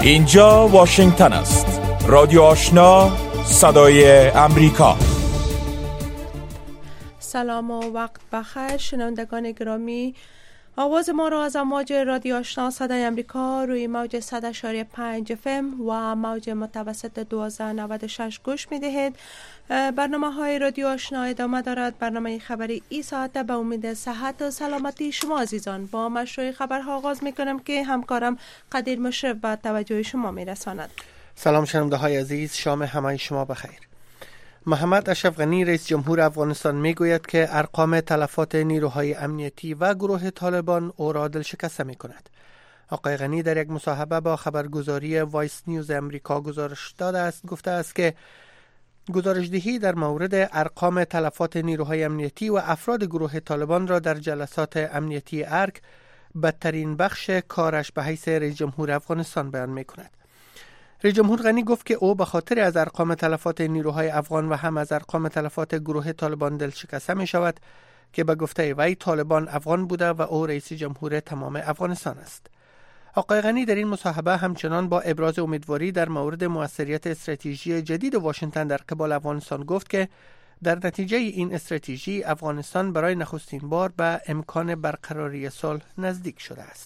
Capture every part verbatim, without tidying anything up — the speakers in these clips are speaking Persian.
اینجا واشنگتن است. رادیو آشنا، صدای امریکا. سلام و وقت بخیر شنوندگان گرامی. آواز ما را از امواج رادیو آشنا صدای امریکا روی موج صد و شش و پنج اف ام و موج متوسط دوازده و نود و شش گوش می دهید. برنامه های رادیو آشنا ادامه دارد. برنامه خبری ای ساعت به امید صحت و سلامتی شما عزیزان. با مشروع خبرها آغاز می کنم که همکارم قدیر مشرف به توجه شما می رساند. سلام شنونده های عزیز، شام همه شما بخیر. محمد اشرف غنی رئیس جمهور افغانستان می گوید که ارقام تلفات نیروهای امنیتی و گروه طالبان او را دلشکسته می کند. آقای غنی در یک مصاحبه با خبرگزاری وایس نیوز امریکا گزارش داده است گفته است که گزارشدهی در مورد ارقام تلفات نیروهای امنیتی و افراد گروه طالبان را در جلسات امنیتی ارک بدترین بخش کارش به حیث رئیس جمهور افغانستان بیان می کند. رئیس جمهور غنی گفت که او به خاطر از ارقام تلفات نیروهای افغان و هم از ارقام تلفات گروه طالبان دلشکسته می شود که به گفته وی طالبان افغان بوده و او رئیس جمهور تمام افغانستان است. آقای غنی در این مصاحبه همچنان با ابراز امیدواری در مورد موثریت استراتژی جدید واشنگتن در قبال افغانستان گفت که در نتیجه این استراتژی افغانستان برای نخستین بار به امکان برقراری صلح نزدیک شده است.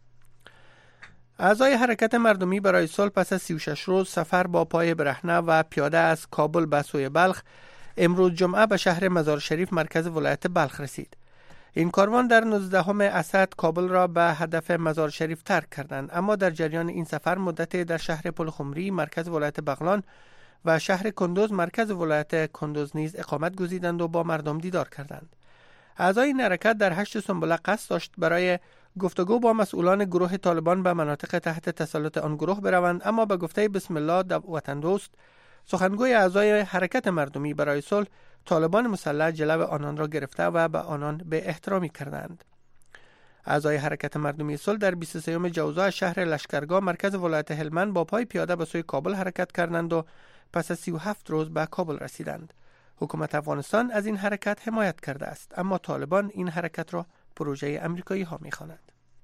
اعضای حرکت مردمی برای صلح پس از سی و شش روز سفر با پای برهنه و پیاده از کابل به سوی بلخ امروز جمعه به شهر مزار شریف مرکز ولایت بلخ رسید. این کاروان در نوزدهم اسد کابل را به هدف مزار شریف ترک کردند، اما در جریان این سفر مدتی در شهر پلخمری مرکز ولایت بغلان و شهر کندوز مرکز ولایت کندوز نیز اقامت گزیدند و با مردم دیدار کردند. اعضای این حرکت در هشت سنبله قصد داشت برای گفتگو با مسئولان گروه طالبان به مناطق تحت تسلط آن گروه بروند، اما به گفته بسم الله وطن دوست سخنگوی اعضای حرکت مردمی برای صلح، طالبان مسلح جلو آنان را گرفته و به آنان به احترامی کردند. اعضای حرکت مردمی صلح در بیست و سوم جوزا شهر لشکرگاه مرکز ولایت هلمند با پای پیاده به سوی کابل حرکت کردند و پس از سی و هفت روز به کابل رسیدند. حکومت افغانستان از این حرکت حمایت کرده است، اما طالبان این حرکت را پروژه امریکایی ها می خوانند.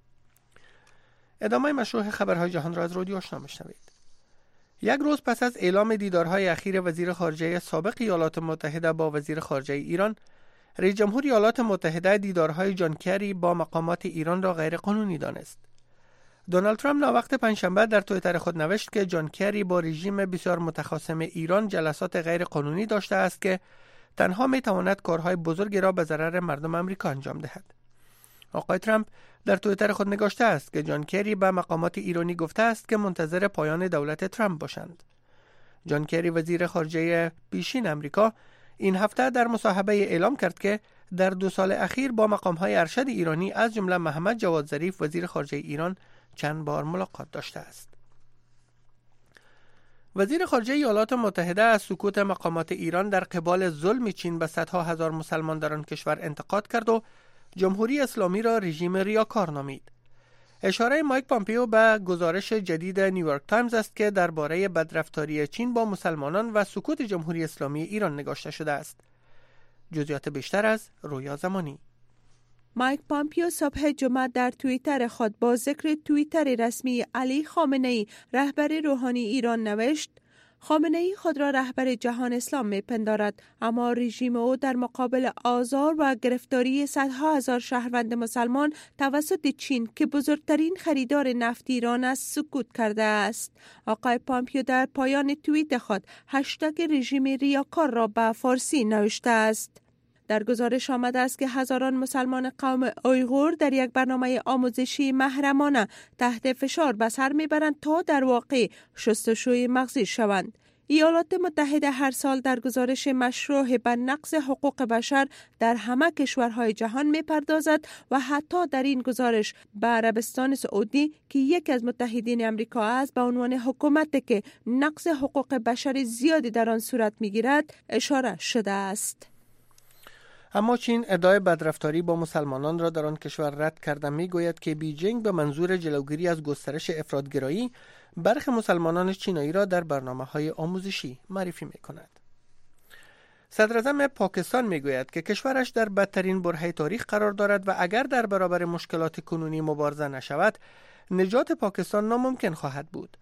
ادامه مشروع خبرهای جهان را از رادیو آشنا میشنوید. یک روز پس از اعلام دیدارهای اخیر وزیر خارجه سابق ایالات متحده با وزیر خارجه ایران، رئیس جمهور ایالات متحده دیدارهای جان کری با مقامات ایران را غیر قانونی دانست. دونالد ترامپ ناوقت پنجشنبه در توییتر خود نوشت که جان کری با رژیم بسیار متخاصم ایران جلسات غیر قانونی داشته است که تنها می تواند کارهای بزرگی را به ضرر مردم آمریکا انجام دهد. آقای ترامپ در توییتر خود نگاشته است که جان کری به مقامات ایرانی گفته است که منتظر پایان دولت ترامپ باشند. جان کری وزیر خارجه پیشین آمریکا این هفته در مصاحبه اعلام کرد که در دو سال اخیر با مقام‌های ارشد ایرانی از جمله محمد جواد ظریف وزیر خارجه ایران چند بار ملاقات داشته است. وزیر خارجه ایالات متحده از سکوت مقامات ایران در قبال ظلم چین به صدها هزار مسلمان در آن کشور انتقاد کرد و جمهوری اسلامی را رژیم ریاکار نامید. اشاره مایک پامپیو به گزارش جدید نیویورک تایمز است که درباره بدرفتاری چین با مسلمانان و سکوت جمهوری اسلامی ایران نگاشته شده است. جزئیات بیشتر از رویا زمانی. مایک پامپیو صبح جمعه در توییتر خود با ذکر توییتر رسمی علی خامنه‌ای رهبر روحانی ایران نوشت: خامنه‌ای خود را رهبر جهان اسلام می‌پندارد، اما رژیم او در مقابل آزار و گرفتاری صدها هزار شهروند مسلمان توسط چین که بزرگترین خریدار نفت ایران است سکوت کرده است. آقای پامپیو در پایان توییت خود هشتگ رژیم ریاکار را به فارسی نوشته است. در گزارش آمده است که هزاران مسلمان قوم اویغور در یک برنامه آموزشی محرمانه تحت فشار به سر میبرند تا در واقع شستشوی مغزی شوند. ایالات متحده هر سال در گزارش مشروع به نقض حقوق بشر در همه کشورهای جهان میپردازد و حتی در این گزارش به عربستان سعودی که یکی از متحدین امریکا است به عنوان حکومتی که نقض حقوق بشر زیادی در آن صورت میگیرد اشاره شده است. اما چین ادعای بدرفتاری با مسلمانان را در آن کشور رد کرده میگوید که بیجینگ به منظور جلوگیری از گسترش افراطگرایی برخی مسلمانان چینایی را در برنامه‌های آموزشی معرفی می‌کند. صدراعظم پاکستان میگوید که کشورش در بدترین برهه تاریخ قرار دارد و اگر در برابر مشکلات کنونی مبارزه نشود، نجات پاکستان ناممکن خواهد بود.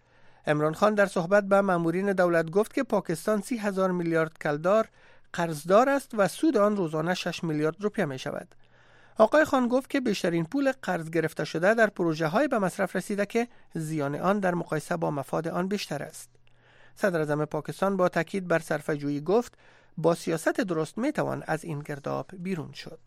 عمران خان در صحبت با مامورین دولت گفت که پاکستان سی هزار میلیارد کلدار قرضدار است و سود آن روزانه شش میلیارد روپیه می شود. آقای خان گفت که بیشترین پول قرض گرفته شده در پروژه های به مصرف رسیده که زیان آن در مقایسه با مفاد آن بیشتر است. صدر اعظم پاکستان با تاکید بر صرفه‌جویی گفت با سیاست درست می توان از این گرداب بیرون شد.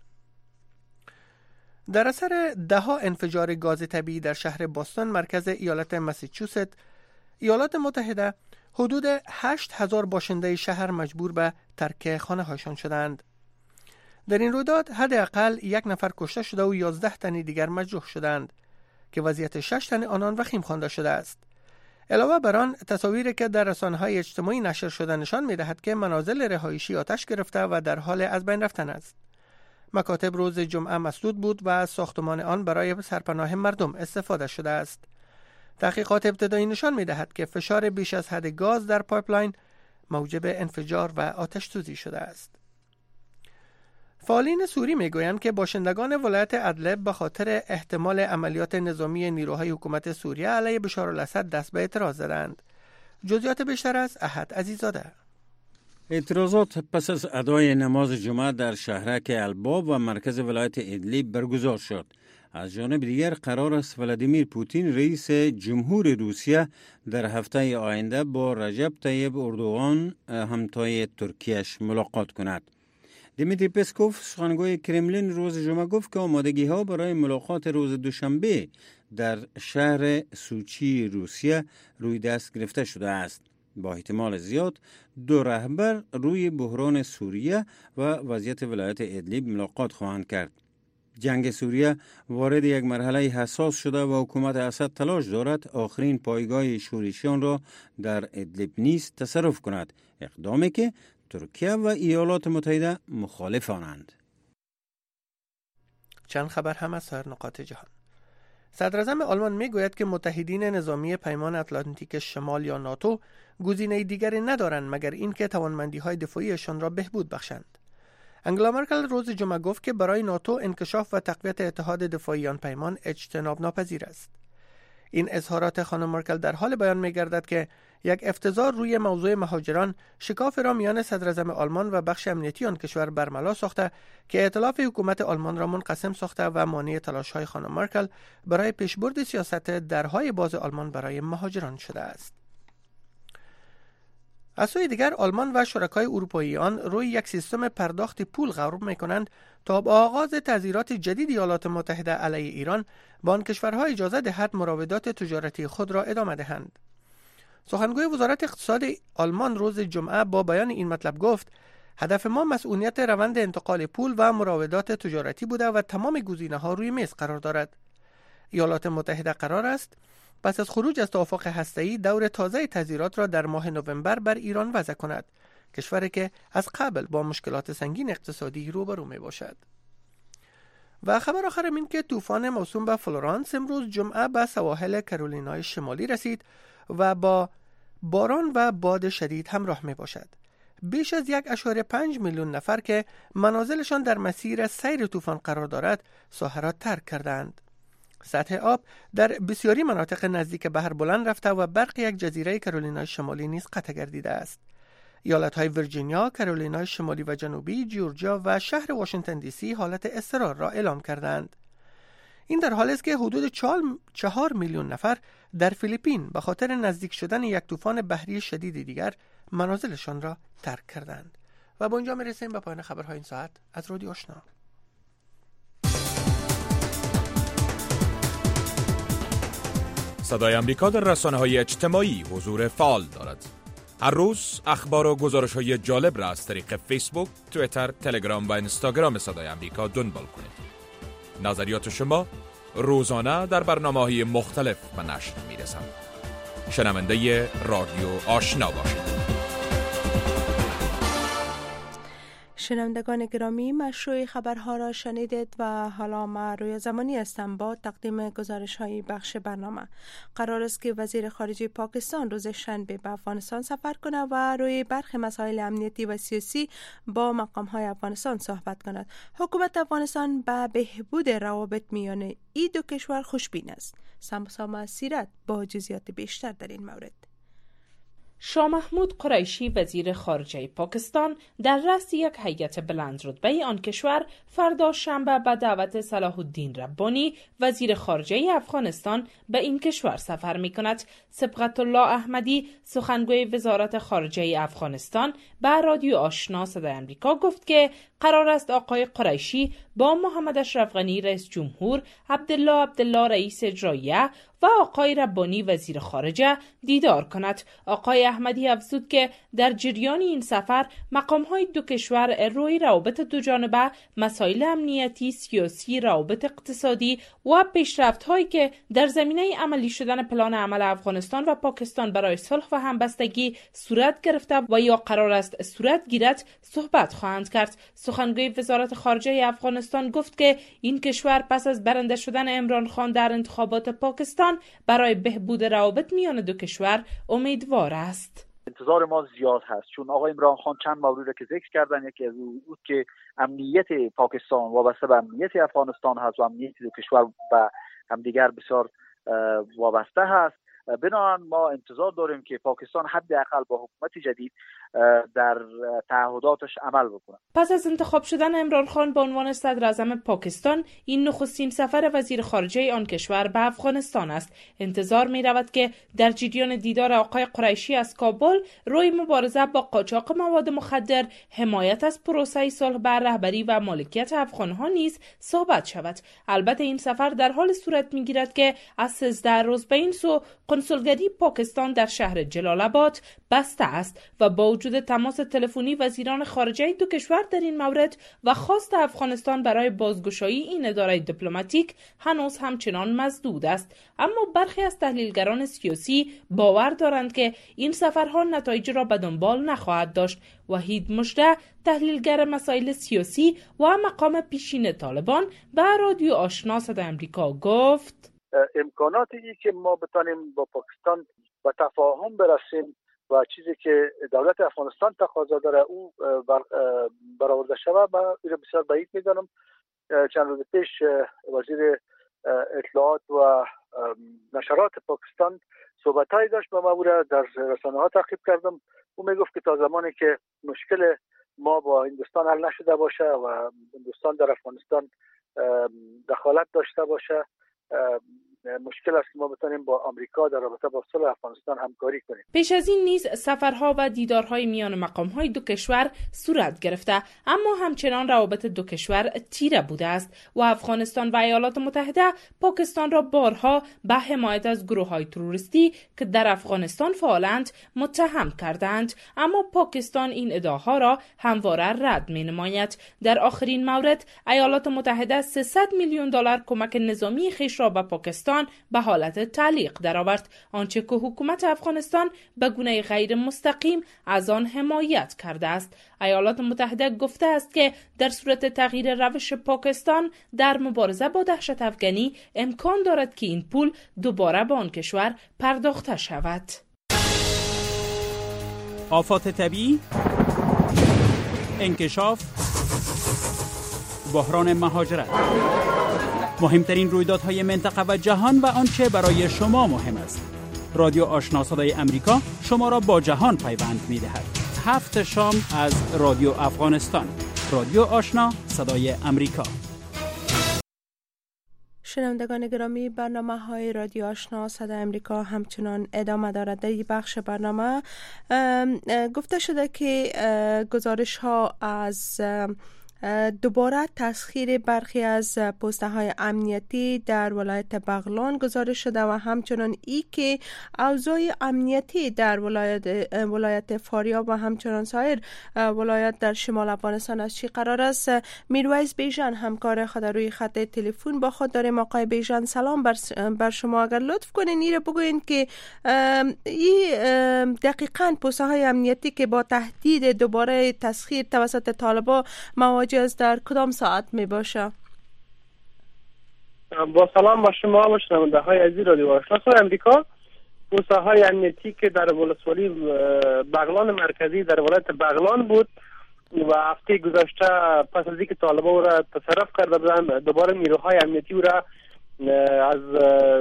در اثر ده‌ها انفجار گاز طبیعی در شهر باستون مرکز ایالت ماساچوست، ایالات متحده، حدود هشت هزار باشنده شهر مجبور به ترک خانه هایشان شدند. در این رویداد حداقل یک نفر کشته شده و یازده تن دیگر مجروح شدند که وضعیت شش تن آنان وخیم خوانده شده است. علاوه بر آن، تصاویری که در رسانه‌های اجتماعی نشر شده نشان می‌دهد که منازل رهایشی آتش گرفته و در حال از بین رفتن است. مکاتب روز جمعه مسدود بود و از ساختمان آن برای سرپناه مردم استفاده شده است. تحقیقات ابتدایی نشان می‌دهد که فشار بیش از حد گاز در پایپلاین موجب انفجار و آتش سوزی شده است. فعالین سوری میگویند که باشندگان ولایت ادلب به خاطر احتمال عملیات نظامی نیروهای حکومت سوریه علیه بشار الاسد دست به اعتراض زدند. جزئیات بیشتر از احد عزیزاده. اعتراضات پس از ادای نماز جمعه در شهرک الباب و مرکز ولایت ادلیب برگزار شد. از جانب دیگر قرار است ولادیمیر پوتین رئیس جمهور روسیه در هفته آینده با رجب طیب اردوغان همتای ترکیهش ملاقات کند. دیمیتری پسکوف سخنگوی کرملین روز جمعه گفت که آمادگی ها برای ملاقات روز دوشنبه در شهر سوچی روسیه روی دست گرفته شده است. با احتمال زیاد دو رهبر روی بحران سوریه و وضعیت ولایت ادلیب ملاقات خواهند کرد. جنگ سوریه وارد یک مرحله حساس شده و حکومت اسد تلاش دارد آخرین پایگاه شورشیان را در ادلیب نیز تصرف کند، اقدامی که ترکیه و ایالات متحده مخالفانند. چند خبر هم از سایر نقاط جهان. صدر اعظم آلمان میگوید که متحدین نظامی پیمان اتلانتیک شمال یا ناتو گزینه دیگری ندارند مگر اینکه توانمندی‌های دفاعیشان را بهبود بخشند. انگلا مرکل روز جمعه گفت که برای ناتو انکشاف و تقویت اتحاد دفاعی آن پیمان اجتناب ناپذیر است. این اظهارات خانم مرکل در حال بیان می‌گردد که یک افتضاح روی موضوع مهاجران شکاف را میان صدر اعظم آلمان و بخش امنیتی آن کشور برملا ساخته که ائتلاف حکومت آلمان را منقسم ساخته و مانع تلاش‌های خانم مرکل برای پیشبرد سیاست درهای باز آلمان برای مهاجران شده است. از سوی دیگر آلمان و شرکای اروپایی آن روی یک سیستم پرداخت پول غور می‌کنند تا با آغاز تعزیرات جدید ایالات متحده علیه ایران با آن کشورها اجازه دهد مراودات تجارتی خود را ادامه دهند. سخنگوی وزارت اقتصاد آلمان روز جمعه با بیان این مطلب گفت هدف ما مسئولیت روند انتقال پول و مراودات تجارتی بوده و تمام گزینه‌ها روی میز قرار دارد. ایالات متحده قرار است پس از خروج از توافق هسته‌ای دور تازه تعزیرات را در ماه نوامبر بر ایران وضع کند، کشوری که از قبل با مشکلات سنگین اقتصادی روبرو می باشد. و خبر آخر این که طوفان موسوم به فلورانس امروز جمعه به سواحل کرولینای شمالی رسید و با باران و باد شدید همراه می باشد. بیش از یک اشاره پنج میلیون نفر که منازلشان در مسیر سیر طوفان قرار دارد ساحه را ترک کردند. سطح آب در بسیاری مناطق نزدیک بحر بلند رفته و برق یک جزیره کرولینای شمالی نیز قطع گردیده است. ایالت‌های ویرجینیا، کرولینای شمالی و جنوبی، جورجیا و شهر واشنگتن دی سی حالت اضطرار را اعلام کردند. این در حالی است که حدود چهار میلیون نفر در فیلیپین به خاطر نزدیک شدن یک طوفان بحری شدید دیگر منازلشان را ترک کردند. و با اینجا می‌رسیم به پایان خبرهای این ساعت از رادیو آشنا. صدای امریکا در رسانه‌های اجتماعی حضور فعال دارد. هر روز اخبار و گزارش‌های جالب را از طریق فیسبوک، توییتر، تلگرام و اینستاگرام صدای امریکا دنبال کنید. نظریات شما روزانه در برنامه‌های مختلف به نشر می‌رسند. شنونده رادیو آشنا باشید. شنوندگان گرامی، مشروع خبرها را شنیدید و حالا ما روی زمانی هستم با تقدیم گزارش های بخش برنامه. قرار است که وزیر خارجه پاکستان روز شنبه به افغانستان سفر کنه و روی برخی مسائل امنیتی و سیاسی با مقام های افغانستان صحبت کند. حکومت افغانستان به بهبود روابط میان این دو کشور خوشبین است. سمسامه سیرت با جزئیات بیشتر در این مورد. شاه محمود قریشی وزیر خارجه پاکستان در رأس یک هیئت بلند رتبه آن کشور فردا شنبه به دعوت صلاح الدین ربانی وزیر خارجه افغانستان به این کشور سفر می کند. صبغت الله احمدی سخنگوی وزارت خارجه افغانستان به رادیو آشنا صدای آمریکا گفت که قرار است آقای قریشی با محمد اشرف غنی رئیس جمهور، عبدالله عبدالله رئیس اجراییه و آقای ربانی وزیر خارجه دیدار کند. آقای احمدی افزود که در جریان این سفر مقام‌های دو کشور روی روابط دو جانبه، مسائل امنیتی، سیاسی، روابط اقتصادی و پیشرفت‌هایی که در زمینه عملی شدن پلان عمل افغانستان و پاکستان برای صلح و همبستگی صورت گرفته و یا قرار است صورت گیرد صحبت خواهند کرد. سخنگوی وزارت خارجه افغانستان گفت که این کشور پس از برنده شدن عمران خان در انتخابات پاکستان برای بهبود روابط میان دو کشور امیدوار است. انتظار ما زیاد هست، چون آقای عمران خان چند موردی را که ذکر کردن، یکی از اون بود که امنیت پاکستان وابسته به امنیت افغانستان هست و امنیت دو کشور به همدیگر بسیار وابسته هست. بنابراین ما انتظار داریم که پاکستان حداقل با حکومت جدید در تعهداتش عمل بکنه. پس از انتخاب شدن عمران خان به عنوان صدر اعظم پاکستان، این نخستین سفر وزیر خارجه آن کشور به افغانستان است. انتظار می رود که در جریان دیدار آقای قریشی از کابل روی مبارزه با قاچاق مواد مخدر، حمایت از پروسه صلح بر رهبری و مالکیت افغانها نیز صحبت شود. البته این سفر در حال صورت می گیرد که از سیزده روز به این سو کنسولگری پاکستان در شهر جلال آباد بسته است و با وجود تماس تلفنی وزیران خارجه دو کشور در این مورد و خواست افغانستان برای بازگشایی این اداره دیپلماتیک هنوز همچنان مسدود است. اما برخی از تحلیلگران سیاسی باور دارند که این سفرها نتایج را به دنبال نخواهد داشت. وحید مژده، تحلیلگر مسائل سیاسی و مقام پیشین طالبان، به رادیو آشنا صدای آمریکا گفت امکاناتی که ما بتانیم با پاکستان به تفاهم برسیم و چیزی که دولت افغانستان تقاضا داره او برآورده شود، من این بسیار بعید میدانم. چند روز پیش وزیر اطلاعات و نشرات پاکستان صحبت‌هایی داشت با ما، در رسانه‌ها تعقیب کردم. او میگفت که تا زمانی که مشکل ما با هندوستان حل نشده باشه و هندوستان در افغانستان دخالت داشته باشه، مشکل است که ما بتونیم با آمریکا در رابطه با صلح افغانستان همکاری کنیم. پیش از این نیز سفرها و دیدارهای میان مقامهای دو کشور صورت گرفته، اما همچنان روابط دو کشور تیره بوده است و افغانستان و ایالات متحده پاکستان را بارها به حمایت از گروه‌های تروریستی که در افغانستان فعالند متهم کردند، اما پاکستان این ادعاها را همواره رد می‌نماید. در آخرین مورد ایالات متحده سیصد میلیون دلار کمک نظامی خویش را به پاکستان به حالت تعلیق درآورد، آنچه که حکومت افغانستان به گونه غیر مستقیم از آن حمایت کرده است. ایالات متحده گفته است که در صورت تغییر روش پاکستان در مبارزه با دهشت افغانی امکان دارد که این پول دوباره به آن کشور پرداخته شود. آفات طبیعی، انکشاف، بحران مهاجرت، مهمترین رویدادهای منطقه و جهان و آنچه برای شما مهم است. رادیو آشنا صدای امریکا شما را با جهان پیوند می‌دهد. هفت شام از رادیو افغانستان. رادیو آشنا صدای امریکا. شنوندگان گرامی، برنامه های رادیو آشنا صدای امریکا همچنان ادامه دارد. در این بخش برنامه گفته شده که گزارش ها از دوباره تسخیر برخی از پسته های امنیتی در ولایت بغلان گزارش شده و همچنان ای که اوضاع امنیتی در ولایت ولایت فاریاب و همچنان سایر ولایت در شمال افغانستان از چی قرار است. میرویس بیژن همکار خود روی خط تلفن با خود داریم. آقای بیژن سلام بر, بر شما. اگر لطف کنین این رو بگوین که این دقیقاً پسته های امنیتی که با تهدید دوباره تسخیر توسط طالبان مواجه از در کدام ساعت می باشه؟ با سلام با شما و شنونده های عزیز رادیو آشنا صدای امریکا. پوسته های امنیتی که در ولسوالی بغلان مرکزی در ولایت بغلان بود و هفته گذشته پس از اینکه طالبان را تصرف کرده بودند، دوباره نیروهای امنیتی را از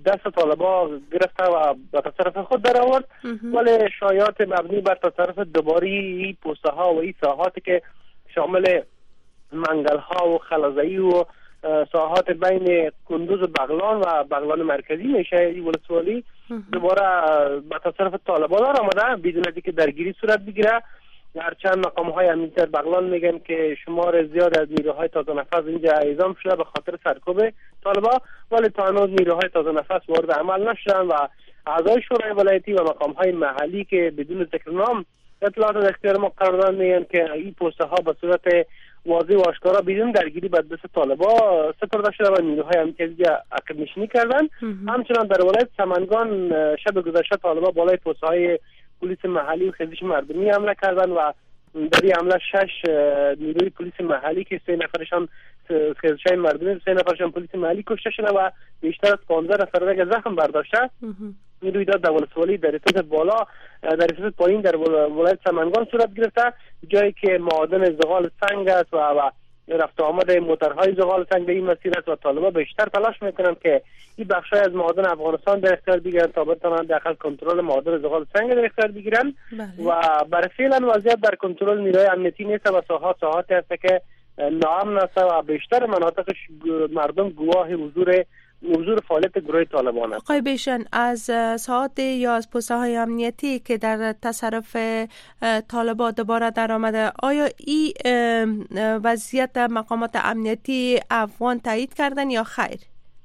دست طالبا گرفته و به تصرف خود در آورد. ولی شایعات مبنی بر تصرف دوباره این پوسته ها و این ساحاتی که شامل منگل ها و خلازایی و ساحات بین کندوز و بغلان و بغلان مرکزی میشه، این ولسوالی دوباره به تصرف طالبان آمده بدون از اینکه درگیری صورت بگیره. هرچند مقام های امنیتی در بغلان میگن که شمار زیاد از نیروهای تازه نفس اینجا اعزام شده به خاطر سرکوب طالبان، ولی تا هنوز نیروهای تازه نفس وارد عمل نشدن و اعضای شورای ولایتی و مقام های محلی که بدون ذکر نام اطلاعات در اختیار ما قرار دادن میگن که این پوسته ها به صورت واضح و آشکارا بدون درگیری به دست طالبان سپرده شده و نیروهای امنیتی عقب نشینی کردن. همچنان در ولایت سمنگان شب گذشته طالبان بالای پوسته های پلیس محلی و خیزش مردمی حمله کردن و در این حمله شش نیروی پلیس محلی که سه نفرشان خیزشای مردمی، سه نفرشان پلیس محلی کشته شده و بیشتر از پانزده نفر دیگه زخم برداشته. این رویداد در ولسوالی در ریاست بالا در ریاست پایین در ولایت سمنگان صورت گرفته، جایی که معادن زغال سنگ است و رفت آمد موترهای زغال سنگ به این مسیر است و طالبان بیشتر تلاش میکنن که این بخشای از معادن افغانستان در اختیار بگیرن تا بتوانند داخل کنترل معادن زغال سنگ در اختیار بگیرن. و برای فعلا وضعیت در کنترل نیروی امنیتی نیست و ساحات ساحاتی است که ناامن است و بیشتر مناطقش مردم گواه حضور حضور فعالیت گروه طالبان است. آقای بیژن، از ساحات یا از پوسته های امنیتی که در تصرف طالبان دوباره در آمده، آیا این وضعیت مقامات امنیتی افغان تایید کردن یا خیر؟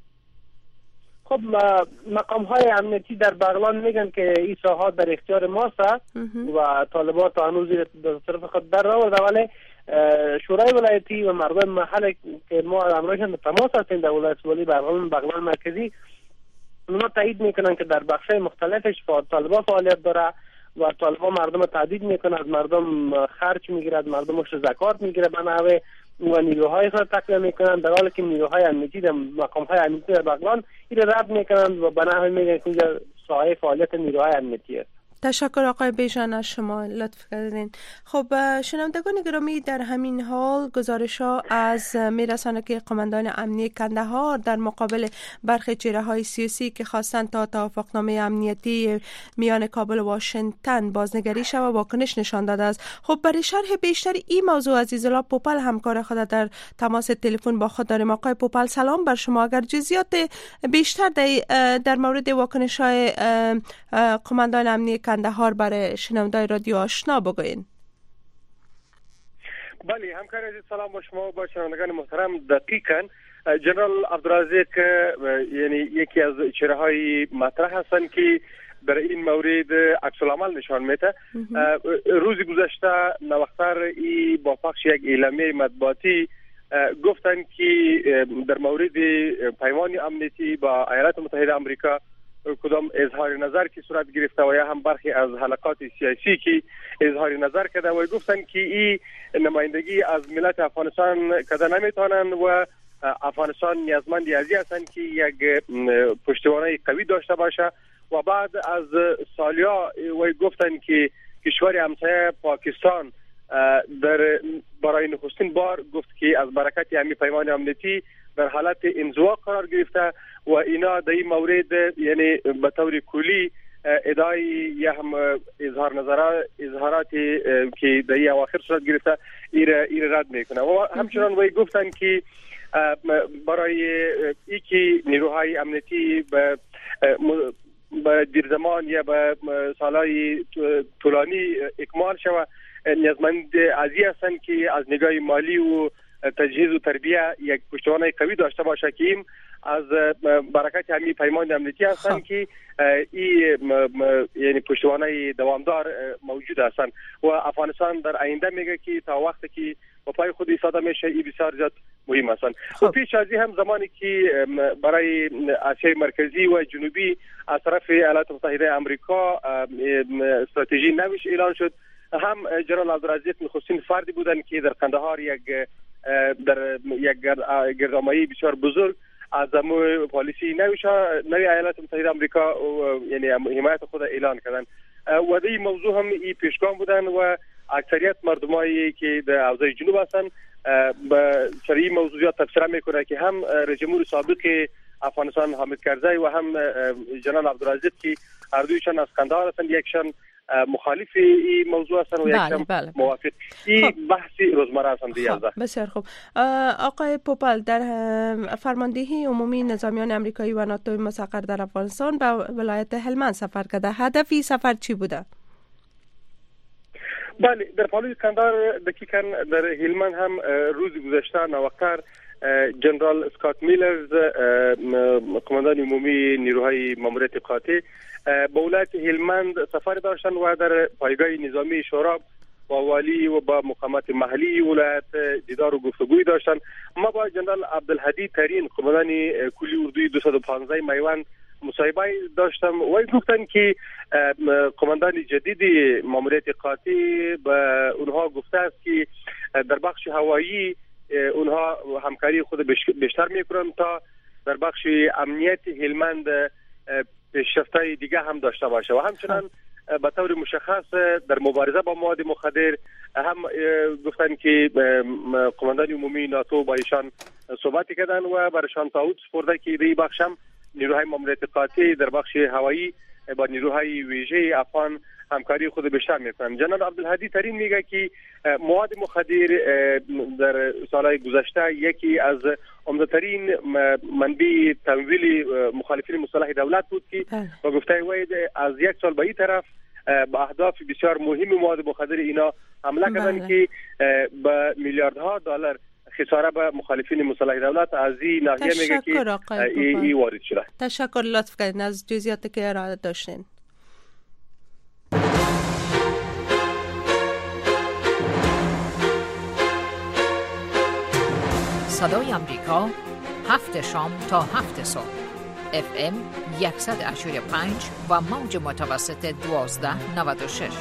خب مقام های امنیتی در بغلان میگن که این ساحات در اختیار ماست و طالبان تا هنوز در طرف خود در آورده، ولی شورای ولایتی و مردم محل که ما امروزشان به تماس هستیم در ولایت ولی بغلان بغلان مرکزی، اونا تایید میکنن که در بخشای مختلفش طالبان فعالیت داره و طالبان مردم تهدید میکنه، از مردم خرج میگیره، از مردمش زکات میگیره به نحوه و نیروهای خود تقویه میکنن، در حالی که نیروهای امنیتی در مقام های امنیتی در بغلان این رد میکنن و به نحوه میگن که اینجا ساحه فعالیت نیروهای امنیتی است. تشکر آقای بیژن از شما، لطف کردین. خب شنوندگان گرامی، در همین حال گزارش ها از میرسانه که قماندان امنیتی کندهار در مقابل برخی چهره های سیاسی که خواستند تا توافقنامه امنیتی میان کابل و واشنگتن بازنگری شود واکنش نشان داده است. خب برای شرح بیشتر این موضوع عزیزالله پوپل همکار خود در تماس تلفن با خود داریم. آقای پوپل سلام بر شما. اگر جزئیات بیشتر در مورد واکنش های قماندان امنیتی کندهار برای شنوندای رادیو آشنا بگوین. بله همکار عزیز، سلام با شما و با شنوندگان محترم. دقیقاً جنرال عبدالرزاق یعنی یکی از چهره های مطرح هستند که در این مورد عکس العمل نشان میده. روز گذشته نوختر ای با پخش یک اعلامیه مطبوعاتی گفتند که در مورد پیمان امنیتی با ایالات متحده آمریکا کدام اظهار نظر که صورت گرفته و یا هم برخی از حلقات سیاسی که اظهار نظر کرده و گفتن که این نمایندگی از ملت افغانستان کده نمیتونن و افغانستان نیازمند ازی هستند که یک پشتوانه قوی داشته باشه. و بعد از سالیا و گفتن که کشور همسایه پاکستان در برای نخستین بار گفت که از برکت همین پیمان امنیتی در حالت انزوا قرار گرفته و اینا در این مورد یعنی به طور کلی ادعای یا هم اظهار نظرات اظهاراتی که در این اواخر صورت گرفته این رد میکنه. و همچنان وی گفتن که برای اینکه نیروهای امنیتی به به دیر زمان یا به سالهای طولانی اکمال شود نیازمند ازی هستند که از نگاه مالی و تجهیز و تربیه یک پشتوانه قوی داشته باشه که این از برکت همین پیمان امنیتی هستند که این یعنی پشتوانه دوامدار موجود هستند و افغانستان در آینده میگه که تا وقتی که با پای خود ایستاده میشه این بسیار زیاد مهم هستند. و پیش از این هم زمانی که برای آسیای مرکزی و جنوبی از طرف ایالات متحده آمریکا استراتژی نویش اعلان شد، هم جنرال عبدالرزاق نخستین فردی بودند که در قندهار یک در یک گردنمایی بسیار بزرگ از امو پالیسی نویش نوی ایالات متحده آمریکا یعنی حمایت خود اعلان کردند و در این موضوع هم این پیشگام بودند و اکثریت مردمایی که در حوزه جنوب هستند به سر این موضوعات تبصره میکنه که هم رئیس جمهور سابق افغانستان حامد کرزی و هم جناب عبدالعزیز که هر دویشان از قندهار هستند، یکشان مخالف این موضوع هستند و یکشان بله بله. موافق. این خب. بحثی روزمره هستند دیگه. خب. بسیار خوب. آقای پوپل، در فرماندهی عمومی نظامیان امریکایی و ناتو مستقر در افغانستان به ولایت هلمند سفر کرده. هدفی سفر چی بوده؟ بله، در پالوی کندار دقیقاً در هلمند هم روز گذشته نوقتر جنرال اسکات میلرز قماندان عمومی نیروهای ماموریت قاطع به ولایت هلمند سفر داشتند و در پایگاه نظامی شوراب با والی و با مقامات محلی ولایت دیدار و گفتگوی داشتند. ما با جنرال عبدالهادی ترین قماندان کلی اردوی دویست و پانزده میوند مصاحبه داشتم و گفتن که قماندان جدید ماموریت قاطع به اونها گفته است که در بخش هوایی اونها همکاری خود بیشتر میکنن تا در بخش امنیت هلمند پیشرفت‌های دیگه هم داشته باشه و همچنان به طور مشخص در مبارزه با مواد مخدر هم گفتن که قماندان عمومی ناتو با ایشان صحبت کردن و برشان تعهد سپرده که در بخش هم نیروهای ماموریت قاطع در بخش هوایی با نیروهای ویژه افغان همکاری خود بیشتر میکنن. جناب عبدالهادی ترین میگه که مواد مخدر در سالهای گذشته یکی از عمده‌ترین منبع تمویل مخالفین مسلح دولت بود که با گفته وی از یک سال به این طرف به اهداف بسیار مهم مواد مخدر اینا حمله کردن که به میلیاردها دلار خساره به مخالفین مسلح دولت از این ناحیه میگه که ای وارد شده. تشکر، لطف کردین از جزئیاتی که ارائه داشتین. صدای امریکا، هفت شام تا هفت صبح، اف ام صد و هشتاد و پنج و موج متوسط دوازده نود و شش.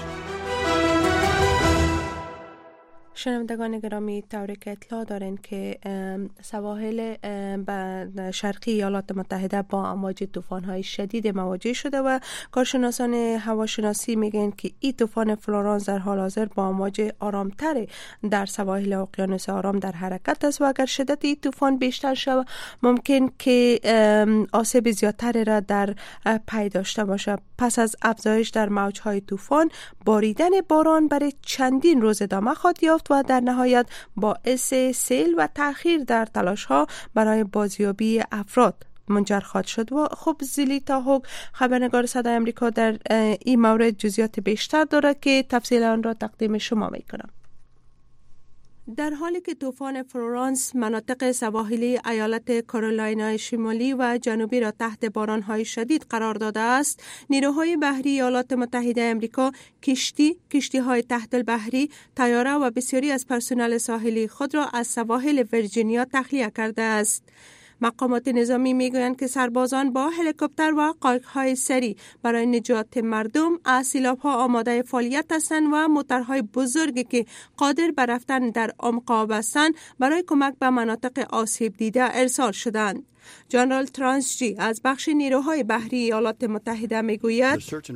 شنوندگان گرامی، طوری که اطلاع دارین که سواحل شرقی ایالات متحده با امواج طوفان‌های شدید مواجه شده و کارشناسان هواشناسی میگن که این طوفان فلورانس در حال حاضر با امواج آرامتر در سواحل اقیانوس آرام در حرکت است و اگر شدت این طوفان بیشتر شود ممکن که آسیب زیادتر را در پی داشته باشه. پس از افزایش در موج‌های طوفان، باریدن باران برای چندین روز ادامه خواهد یافت و در نهایت باعث سیل و تأخیر در تلاش‌ها برای بازیابی افراد منجر خواهد شد. و خب زلیتا هوگ، خبرنگار صدای امریکا، در این مورد جزئیات بیشتر داره که تفصیل آن را تقدیم شما میکنم. در حالی که طوفان فلورانس مناطق سواحلی ایالت کارولینای شمالی و جنوبی را تحت باران‌های شدید قرار داده است، نیروهای بحری ایالات متحده آمریکا کشتی، کشتی‌های تحت البحری، طیاره و بسیاری از پرسنل ساحلی خود را از سواحل ویرجینیا تخلیه کرده است. مقامات نظامی میگویند که سربازان با هلیکوپتر و قایق‌های سری برای نجات مردم از سیلاب‌ها آماده فعالیت هستند و موتورهای بزرگی که قادر به رفتن در عمق آب هستند برای کمک به مناطق آسیب دیده ارسال شدند. جنرال ترانسجی از بخش نیروهای بحری ایالات متحده میگوید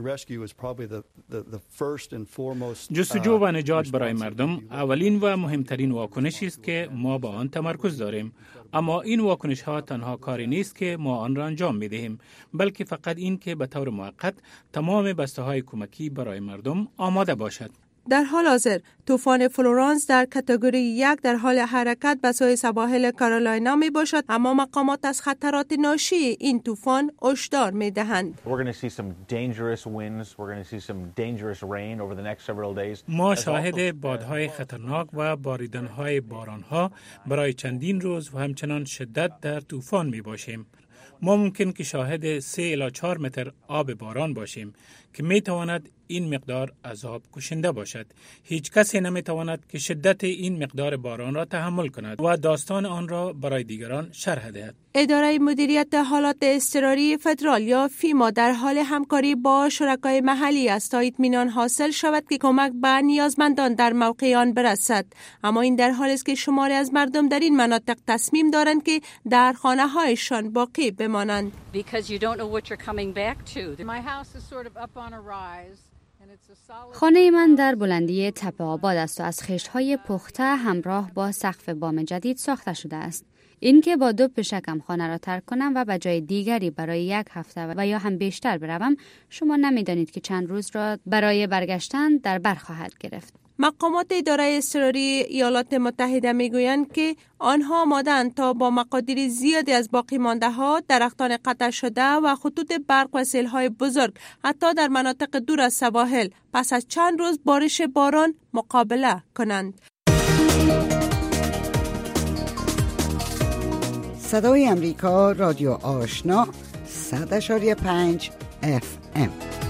جستجو و نجات برای مردم اولین و مهمترین واکنشی است که ما با آن تمرکز داریم، اما این واکنش ها تنها کاری نیست که ما آن را انجام می دهیم، بلکه فقط این که به طور موقت تمام بسته های کمکی برای مردم آماده باشد. در حال حاضر طوفان فلورانس در کاتگوری یک در حال حرکت به سوی سواحل کارولاینا می باشد، اما مقامات از خطرات ناشی این طوفان هشدار می دهند. ما شاهد بادهای خطرناک و باریدن‌های باران‌ها برای چندین روز و همچنان شدت در طوفان می باشیم. ما ممکن که شاهد سه الی چهار متر آب باران باشیم که می تواند این مقدار عذاب کشنده باشد. هیچ کسی نمی تواند که شدت این مقدار باران را تحمل کند و داستان آن را برای دیگران شرح دهد. اداره مدیریت حالات اضطراری فدرال یا فیما در حال همکاری با شرکای محلی است تا اطمینان حاصل شود که کمک به نیازمندان در موقع آن برسد. اما این در حالی است که شماری از مردم در این مناطق تصمیم دارند که در خانه هایشان باقی بمانند. خانه من در بلندی تپه آباد است و از خشت‌های پخته همراه با سقف بام جدید ساخته شده است. اینکه با دو پشکم خانه را ترک کنم و به جای دیگری برای یک هفته و یا هم بیشتر بروم، شما نمیدانید که چند روز را برای برگشتن در بر خواهد گرفت. مقامات اداره اضطراری ایالات متحده میگویند که آنها آماده‌اند تا با مقادیر زیادی از باقی مانده ها، درختان قطع شده و خطوط برق و سیل‌های بزرگ حتی در مناطق دور از سواحل پس از چند روز بارش باران مقابله کنند. صدای امریکا، رادیو آشنا، صد اشاری پنج اف ام.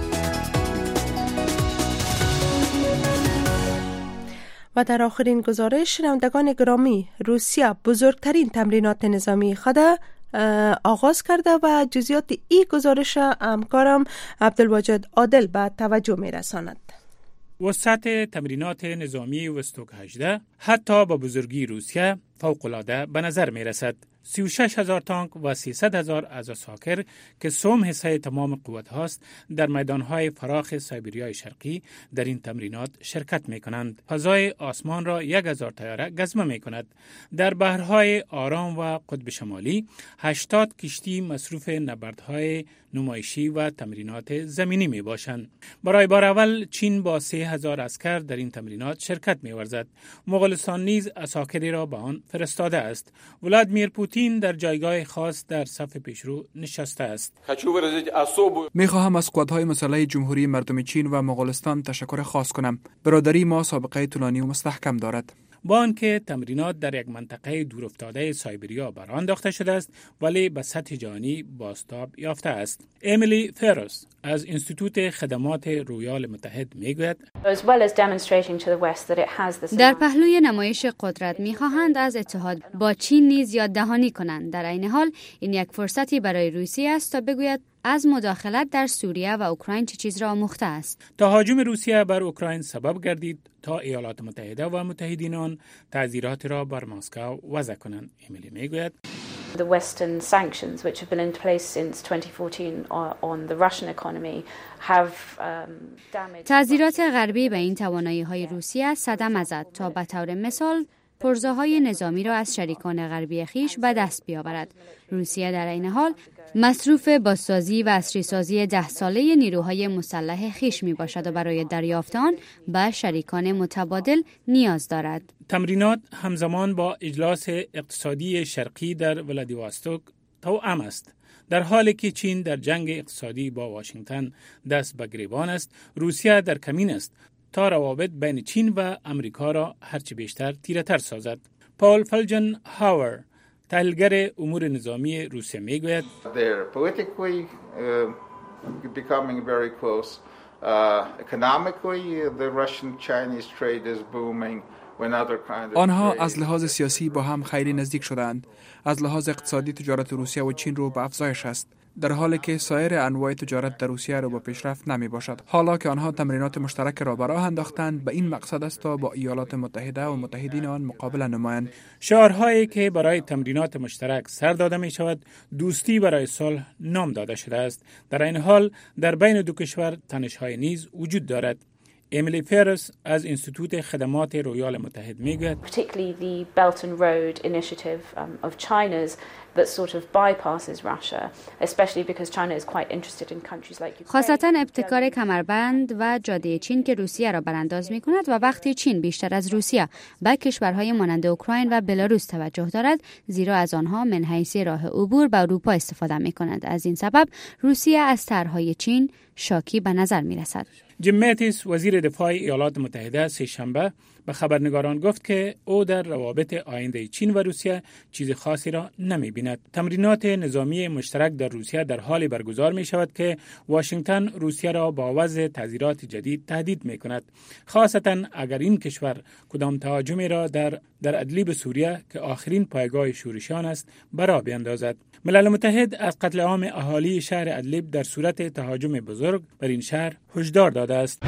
و در آخرین گزارش، شنوندگان گرامی، روسیه بزرگترین تمرینات نظامی خود آغاز کرده و جزئیات این گزارش همکارم عبدالواجد عادل به توجه می رساند. وسعت تمرینات نظامی وستوک هجده حتی با بزرگی روسیه فوق‌العاده به نظر می رسد. سی و شش هزار تانک و سیصد هزار عزاساکر که سوم حصه تمام قوت هاست در میدانهای فراخ سایبریای شرقی در این تمرینات شرکت می کنند. فضای آسمان را یک هزار طیاره گزمه می کند. در بحرهای آرام و قطب شمالی هشتاد کشتی مصروف نبردهای نمایشی و تمرینات زمینی می باشند. برای بار اول چین با سه هزار عسکر در این تمرینات شرکت می ورزد. مغولستان نیز عساکری را به آن فرستاده است. ولادیمیر پوتین در جایگاه خاص در صف پیشرو نشسته است. می خواهم از قوات‌های مسلح جمهوری مردم چین و مغولستان تشکر خاص کنم. برادری ما سابقه طولانی و مستحکم دارد. با آنکه تمرینات در یک منطقه دورافتاده سایبریا برآن انداخته شده است، ولی به سطح جهانی بازتاب یافته است. امیلی فروس از انستیتوت خدمات رویال متحد میگوید در پهلوی نمایش قدرت میخواهند از اتحاد با چین نیز یاد دهانی کنند. در عین حال این یک فرصتی برای روسیه است تا بگوید از مداخلت در سوریه و اوکراین چه چیز را آموخته است. تهاجم روسیه بر اوکراین سبب گردید تا ایالات متحده و متحدین آن تعزیرات را بر مسکو وضع کنند. امیلی میگوید The Western sanctions which have been in place since twenty fourteen on the Russian economy have damaged. تعزیرات غربی به این توانایی‌های روسیه صدمه زد تا به طور مثال پرزه‌های نظامی را از شریکان غربی خیش به دست بیاورد. روسیه در این حال مصروف بازسازی و عصری‌سازی ده ساله نیروهای مسلح خیش می باشد و برای دریافت آن به شریکان متبادل نیاز دارد. تمرینات همزمان با اجلاس اقتصادی شرقی در ولادیواستوک توأم است. در حالی که چین در جنگ اقتصادی با واشنگتن دست به گریبان است، روسیه در کمین است تا روابط بین چین و امریکا را هرچه بیشتر تیره‌تر سازد. پاول فلجن هاور، تحلیلگر امور نظامی روسیه میگوید they're politically uh, becoming very close. Uh, economically, the Russian-Chinese trade is booming. آنها از لحاظ سیاسی با هم خیلی نزدیک شدند. از لحاظ اقتصادی تجارت روسیه و چین رو به افزایش است، در حالی که سایر انواع تجارت در روسیه رو به پیشرفت نمی باشد. حالا که آنها تمرینات مشترک را به راه انداختند، به این مقصد است تا با ایالات متحده و متحدین آن مقابله نمایند. شعارهایی که برای تمرینات مشترک سر داده می شود، دوستی برای صلح نام داده شده است. در این حال در بین دو کشور تنش‌های نیز وجود دارد. امیلی فروس از انستیتوت خدمات رویال متحد میگوید particularly the Belt and Road initiative um, of China's that sort of bypasses Russia, especially because China is quite interested in countries like Ukraine. خاصتا ابتکار کمربند و جاده چین که روسیه را برانداز می کند و وقتی چین بیشتر از روسیه به کشورهای مانند اوکراین و بلاروس توجه دارد، زیرا از آنها من حیث راه عبور به اروپا استفاده می کند. از این سبب روسیه از طرحهای چین شاکی به نظر می رسد. جیم ماتیس وزیر دفاع ایالات متحده سه شنبه به خبرنگاران گفت که او در روابط آینده چین و روسیه چیز خاصی را نمی بیند. تمرینات نظامی مشترک در روسیه در حالی برگزار می شود که واشنگتن روسیه را با وضع تعزیرات جدید تهدید می کند، خاصتا اگر این کشور کدام تهاجمی را در در ادلیب سوریه که آخرین پایگاه شورشیان است برا بیندازد. ملل متحد از قتل عام اهالی شهر ادلیب در صورت تهاجم بزرگ بر این شهر هشدار داده است.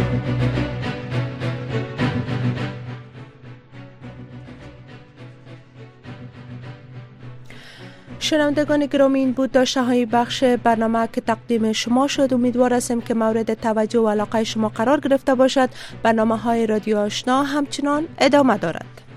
شنوندگان گرامی، این بود داشته های بخش برنامه که تقدیم شما شد. امیدوار هستم که مورد توجه و علاقه شما قرار گرفته باشد. برنامه های رادیو آشنا همچنان ادامه دارد.